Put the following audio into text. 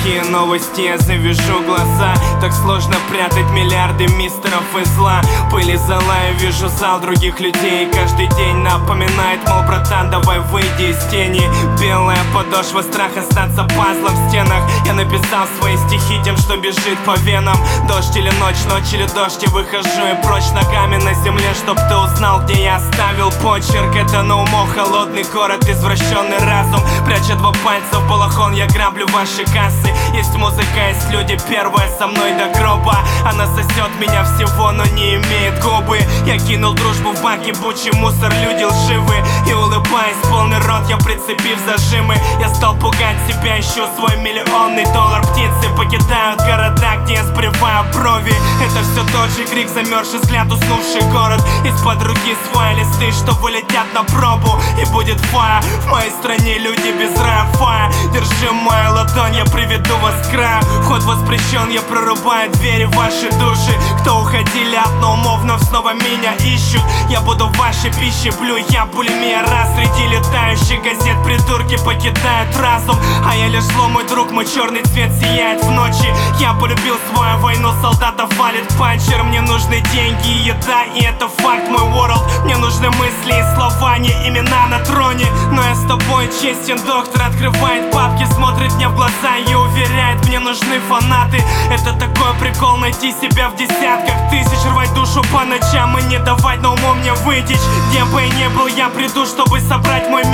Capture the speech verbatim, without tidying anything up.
Плохие новости, я завяжу глаза. Так сложно прятать миллиарды мистеров и зла. Пыли зола, я вижу зал других людей. Каждый день напоминает, мол, братан, давай выйди из тени. Белая подошва, страх остаться пазлом в стенах. Я написал свои стихи тем, что бежит по венам. Дождь или ночь, ночь или дождь, и выхожу и прочь ногами на земле, чтоб ты узнал, где я оставил почерк. Это на умов холодный город, извращенный разум. Пряча два пальца в балахон, я граблю ваши кассы. Есть музыка, есть люди, первая со мной до гроба. Она сосет меня всего, но не имеет губы. Я кинул дружбу в бак, ебучий мусор, люди лживы. И улыбаясь, полный рот, я прицепив зажимы. Я стал пугать себя, ищу свой миллионный доллар. Птицы покидают города, где я сбриваю брови. Это все тот же крик, замерзший взгляд, уснувший город. Из-под руки свои листы, что вылетят на пробу. И будет фая, в моей стране люди без рая. Фая, держи мою ладонь, я приведу вас к краю. Вход воспрещен, я прорубаю двери в ваши души. Кто уходили от умов, но снова меня ищут. Я буду вашей пищей, блю я булимия раз. Среди летающих газет придурки покидают разум. А я лишь зло, мой друг, мой черный цвет сияет в ночи. Я полюбил свою войну, солдатов валит панчер. Мне нужны деньги и еда, и это факт, мой world. Мне нужны мысли и слова, не имена на троне. Но я с тобой честен, доктор открывает папки, смотрит мне в глаза и уверяет, мне нужны фанаты. Это такой прикол найти себя в десятках тысяч, рвать душу по ночам и не давать на уму мне вытечь. Где бы я ни был, я приду, чтобы собрать мой мир.